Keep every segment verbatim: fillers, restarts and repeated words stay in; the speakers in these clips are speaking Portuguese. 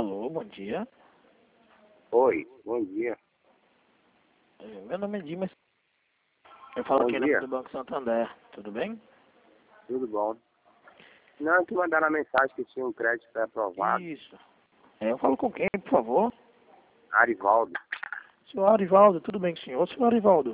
Alô, bom dia. Oi, bom dia. Eh, Meu nome é Dimas. Eu falo Bom aqui em nome dia, do Banco Santander. Tudo bem? tudo bom? Não, que mandaram a mensagem que tinha um crédito pré-aprovado. Isso. É, eu falo com quem, por favor? Arivaldo. Senhor Arivaldo, tudo bem com o senhor? Senhor Arivaldo,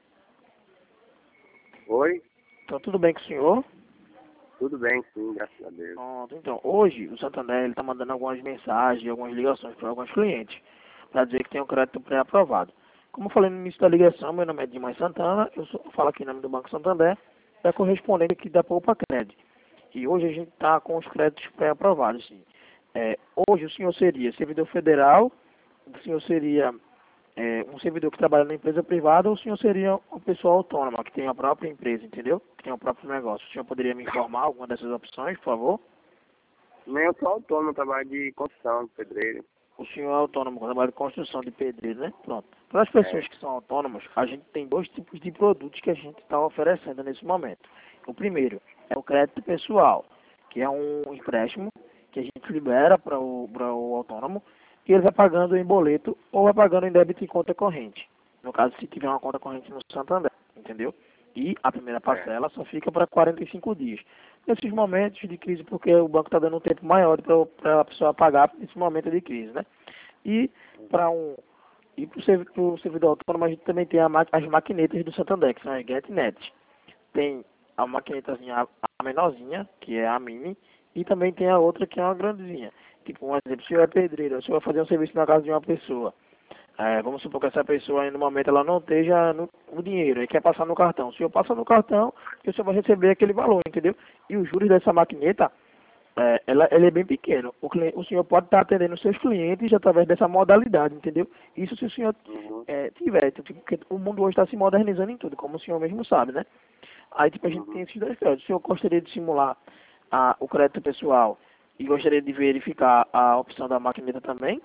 Oi? então tudo bem com o senhor? Tudo bem, sim, graças a Deus. Pronto, então, hoje o Santander está mandando algumas mensagens, algumas ligações para alguns clientes, para dizer que tem um crédito pré-aprovado. Como eu falei no início da ligação, meu nome é Dimas Santana, eu sou, falo aqui em nome do Banco Santander, é correspondente aqui da Poupa Crédito. E hoje a gente está com os créditos pré-aprovados, sim. É, hoje o senhor seria servidor federal, o senhor seria é, um servidor que trabalha na empresa privada, ou o senhor seria uma pessoa autônoma, que tem a própria empresa, entendeu? Que tem o próprio negócio. O senhor poderia me informar alguma dessas opções, por favor? Nem eu sou autônomo, eu trabalho de construção, de pedreiro. O senhor é autônomo, trabalha de construção de pedreiro, né? Pronto. Para as pessoas É, que são autônomas, a gente tem dois tipos de produtos que a gente está oferecendo nesse momento. O primeiro é o crédito pessoal, que é um empréstimo que a gente libera para o, para o autônomo e ele vai pagando em boleto ou vai pagando em débito em conta corrente. No caso, se tiver uma conta corrente no Santander, entendeu? E a primeira é. parcela só fica para quarenta e cinco dias. Nesses momentos de crise, porque o banco está dando um tempo maior para a pessoa pagar nesse momento de crise, né? E para um e para o servidor autônomo a gente também tem a ma- as maquinetas do Santander, que são as GetNet. Tem a maquinetazinha a menorzinha, que é a mini, e também tem a outra que é uma grandezinha. Tipo, um exemplo, se eu é pedreiro, se eu vai fazer um serviço na casa de uma pessoa, é, vamos supor que essa pessoa aí no momento ela não esteja no, o dinheiro e quer passar no cartão. Se eu passar no cartão, o senhor vai receber aquele valor, entendeu? E os juros dessa maquineta, é, ela, ele é bem pequeno. O, cliente, o senhor pode estar atendendo os seus clientes através dessa modalidade, entendeu? Isso se o senhor Uhum, é, tiver, tipo, porque o mundo hoje está se modernizando em tudo, como o senhor mesmo sabe, né? Aí tipo, a gente tem uhum. esses dois créditos. O senhor gostaria de simular a, o crédito pessoal e gostaria de verificar a opção da maquineta também?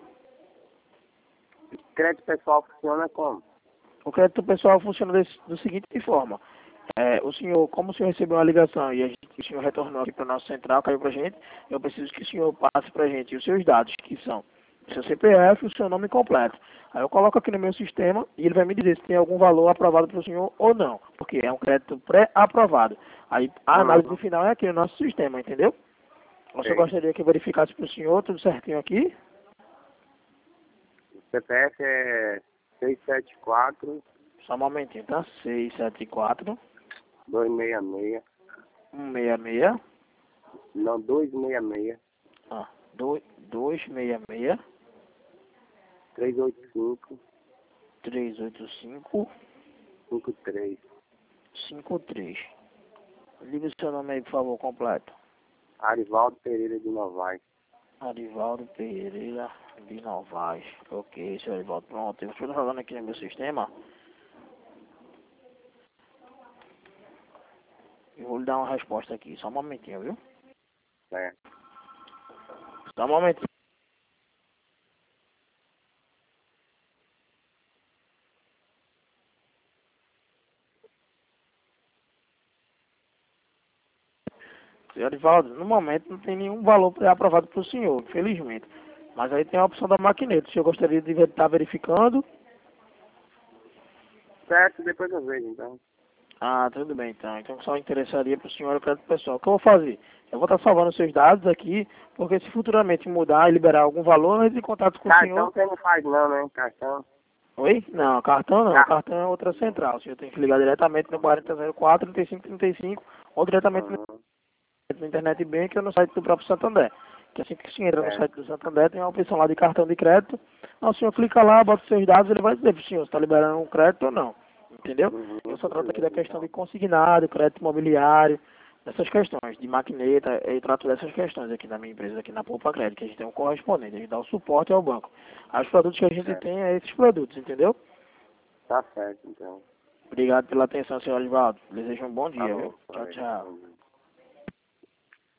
Crédito pessoal funciona como? O crédito pessoal funciona desse, da seguinte forma. É, o senhor, como o senhor recebeu uma ligação e a gente, o senhor retornou aqui para o nosso central, caiu para a gente, eu preciso que o senhor passe para a gente os seus dados, que são o seu C P F e o seu nome completo. Aí eu coloco aqui no meu sistema e ele vai me dizer se tem algum valor aprovado para o senhor ou não, porque é um crédito pré-aprovado. Aí a análise Uhum. final é aqui no nosso sistema, entendeu? O senhor Sei. gostaria que eu verificasse para o senhor tudo certinho aqui? O C P F é seis sete quatro, Só um momentinho, tá? seis sete quatro, dois seis seis, um seis seis. não, dois seis seis, Ah, dois dois seis seis, três oito cinco, três oito cinco, cinco três. cinco três. Liga o seu nome aí, por favor, completo. Arivaldo Pereira de Novaes. Arivaldo Pereira de Novaes. Ok, seu Arivaldo, pronto. Eu estou falando aqui no meu sistema. Eu vou lhe dar uma resposta aqui. Só um momentinho, viu? É. Só um momentinho. Seu Arivaldo, no momento não tem nenhum valor aprovado para o senhor, infelizmente. Mas aí tem a opção da maquineta. O senhor gostaria de estar verificando? Certo, depois eu vejo então. Ah, tudo bem então. Então só interessaria para o senhor o crédito pessoal. O que eu vou fazer? Eu vou estar salvando seus dados aqui, porque se futuramente mudar e liberar algum valor, eu entro em contato com o Cartão senhor. você não faz não, né? Cartão. Oi? Não, cartão não. Ca- Cartão é outra central. O senhor tem que ligar diretamente no quarenta zero quatro, trinta e cinco trinta e cinco ou diretamente no Uhum. no Internet Bank ou no site do próprio Santander. Que assim que o senhor entra no É. site do Santander, tem uma opção lá de cartão de crédito. Aí o senhor clica lá, bota os seus dados, ele vai dizer para o senhor se está liberando um crédito ou não. Entendeu? Uhum. Eu só trato aqui da Beleza, questão de então. consignado, crédito imobiliário, dessas questões, de maquineta, eu trato dessas questões aqui na minha empresa, aqui na Poupa Crédito, que a gente tem um correspondente, a gente dá o suporte ao banco. Aí os produtos que a gente É. tem é esses produtos, entendeu? Tá certo, então. Obrigado pela atenção, senhor Olivaldo. Desejo um bom dia, viu? Falou. Tchau, Foi. tchau. Bom dia.